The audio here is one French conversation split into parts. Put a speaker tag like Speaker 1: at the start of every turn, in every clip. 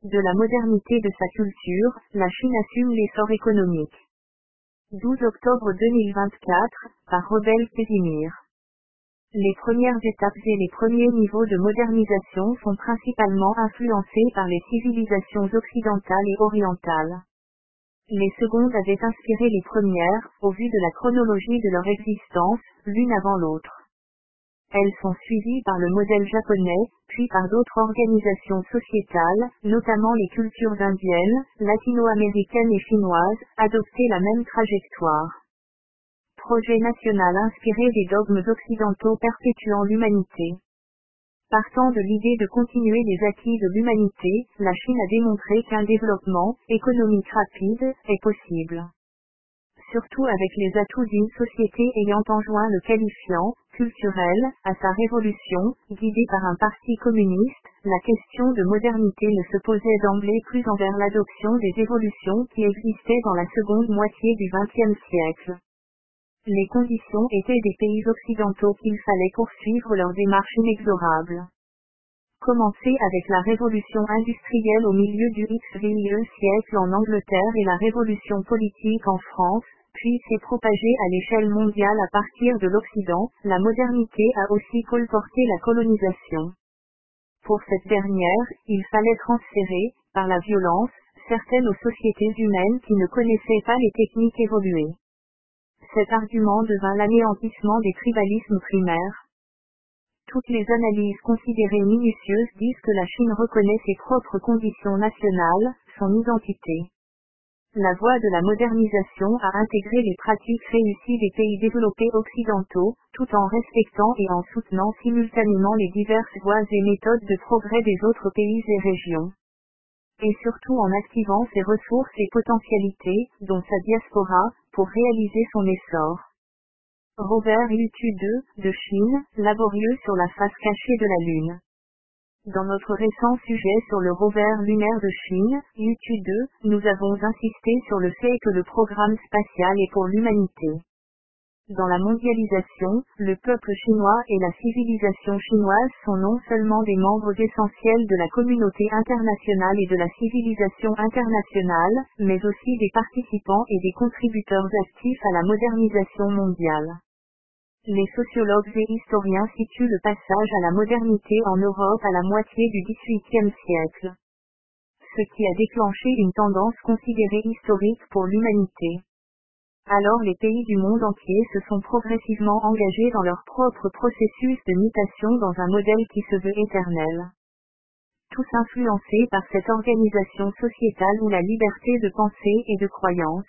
Speaker 1: De la modernité de sa culture, la Chine assume l'essor économique. 12 octobre 2024, par Rebelle Casimir. Les premières étapes et les premiers niveaux de modernisation sont principalement influencés par les civilisations occidentales et orientales. Les secondes avaient inspiré les premières, au vu de la chronologie de leur existence, l'une avant l'autre. Elles sont suivies par le modèle japonais, puis par d'autres organisations sociétales, notamment les cultures indiennes, latino-américaines et chinoises, adopter la même trajectoire. Projet national inspiré des dogmes occidentaux perpétuant l'humanité. Partant de l'idée de continuer les acquis de l'humanité, la Chine a démontré qu'un développement économique rapide est possible. Surtout avec les atouts d'une société ayant enjoint le qualifiant culturel à sa révolution, guidée par un parti communiste, la question de modernité ne se posait d'emblée plus envers l'adoption des évolutions qui existaient dans la seconde moitié du XXe siècle. Les conditions étaient des pays occidentaux qu'il fallait poursuivre leur démarche inexorable. Commencer avec la révolution industrielle au milieu du XXe siècle en Angleterre et la révolution politique en France, puis s'est propagée à l'échelle mondiale à partir de l'Occident, la modernité a aussi colporté la colonisation. Pour cette dernière, il fallait transférer, par la violence, certaines aux sociétés humaines qui ne connaissaient pas les techniques évoluées. Cet argument devint l'anéantissement des tribalismes primaires. Toutes les analyses considérées minutieuses disent que la Chine reconnaît ses propres conditions nationales, son identité. La voie de la modernisation a intégré les pratiques réussies des pays développés occidentaux, tout en respectant et en soutenant simultanément les diverses voies et méthodes de progrès des autres pays et régions. Et surtout en activant ses ressources et potentialités, dont sa diaspora, pour réaliser son essor. Rover U-2, de Chine, laborieux sur la face cachée de la Lune. Dans notre récent sujet sur le rover lunaire de Chine, U-2, nous avons insisté sur le fait que le programme spatial est pour l'humanité. Dans la mondialisation, le peuple chinois et la civilisation chinoise sont non seulement des membres essentiels de la communauté internationale et de la civilisation internationale, mais aussi des participants et des contributeurs actifs à la modernisation mondiale. Les sociologues et historiens situent le passage à la modernité en Europe à la moitié du XVIIIe siècle. Ce qui a déclenché une tendance considérée historique pour l'humanité. Alors les pays du monde entier se sont progressivement engagés dans leur propre processus de mutation dans un modèle qui se veut éternel. Tous influencés par cette organisation sociétale où la liberté de pensée et de croyance.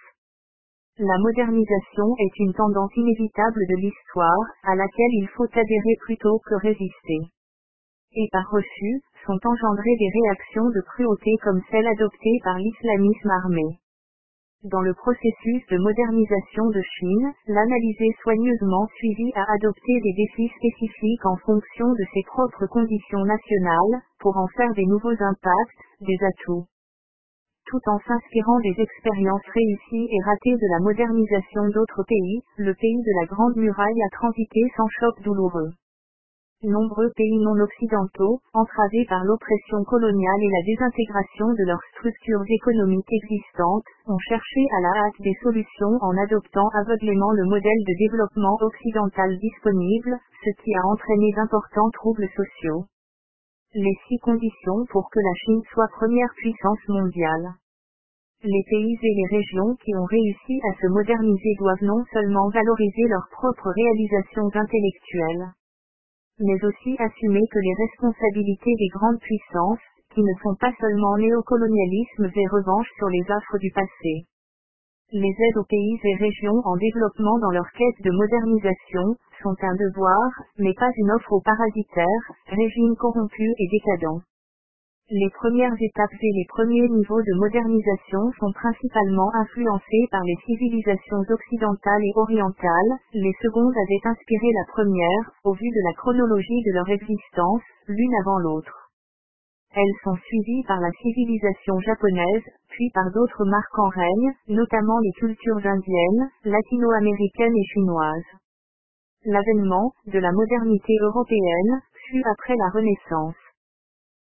Speaker 1: La modernisation est une tendance inévitable de l'histoire, à laquelle il faut adhérer plutôt que résister. Et par refus, sont engendrées des réactions de cruauté comme celle adoptée par l'islamisme armé. Dans le processus de modernisation de Chine, l'analyser soigneusement suivi a adopté des défis spécifiques en fonction de ses propres conditions nationales, pour en faire des nouveaux impacts, des atouts. Tout en s'inspirant des expériences réussies et ratées de la modernisation d'autres pays, le pays de la Grande Muraille a transité sans choc douloureux. Nombreux pays non occidentaux, entravés par l'oppression coloniale et la désintégration de leurs structures économiques existantes, ont cherché à la hâte des solutions en adoptant aveuglément le modèle de développement occidental disponible, ce qui a entraîné d'importants troubles sociaux. Les 6 conditions pour que la Chine soit première puissance mondiale. Les pays et les régions qui ont réussi à se moderniser doivent non seulement valoriser leurs propres réalisations intellectuelles, mais aussi assumer que les responsabilités des grandes puissances, qui ne sont pas seulement néocolonialisme et revanche sur les affres du passé. Les aides aux pays et régions en développement dans leur quête de modernisation, sont un devoir, mais pas une offre aux parasitaires, régimes corrompus et décadents. Les premières étapes et les premiers niveaux de modernisation sont principalement influencés par les civilisations occidentales et orientales, les secondes avaient inspiré la première, au vu de la chronologie de leur existence, l'une avant l'autre. Elles sont suivies par la civilisation japonaise, puis par d'autres marques en règne, notamment les cultures indiennes, latino-américaines et chinoises. L'avènement de la modernité européenne fut après la Renaissance.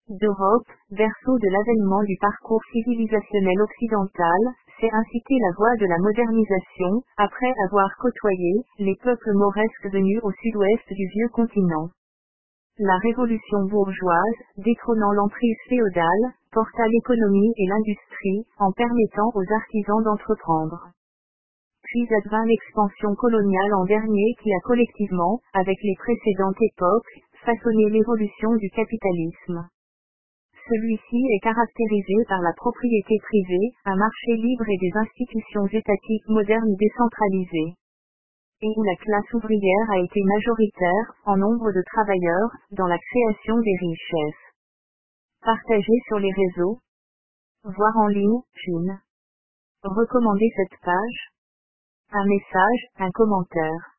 Speaker 1: d'Europe, berceau de l'avènement du parcours civilisationnel occidental, s'est incité la voie de la modernisation, après avoir côtoyé les peuples mauresques venus au sud-ouest du vieux continent. La révolution bourgeoise, détrônant l'emprise féodale, porta l'économie et l'industrie, en permettant aux artisans d'entreprendre. Puis advint l'expansion coloniale en dernier qui a collectivement, avec les précédentes époques, façonné l'évolution du capitalisme. Celui-ci est caractérisé par la propriété privée, un marché libre et des institutions étatiques modernes décentralisées. Et où la classe ouvrière a été majoritaire, en nombre de travailleurs, dans la création des richesses. Partagez sur les réseaux. Voir en ligne, Chine. Recommandez cette page. Un message, un commentaire.